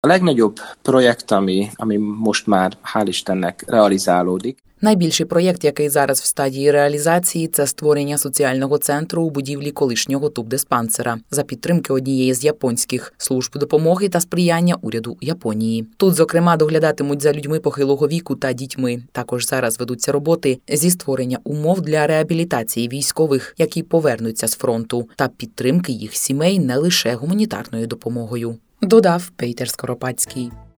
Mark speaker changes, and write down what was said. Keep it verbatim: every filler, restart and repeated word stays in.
Speaker 1: A legnagyobb projekt, ami, ami most már, hál' Istennek, realizálódik.
Speaker 2: Найбільший проєкт, який зараз в стадії реалізації, це створення соціального центру у будівлі колишнього тубдиспансера за підтримки однієї з японських служб допомоги та сприяння уряду Японії. Тут, зокрема, доглядатимуть за людьми похилого віку та дітьми. Також зараз ведуться роботи зі створення умов для реабілітації військових, які повернуться з фронту, та підтримки їх сімей не лише гуманітарною допомогою. Додав Пейтер Скоропадський.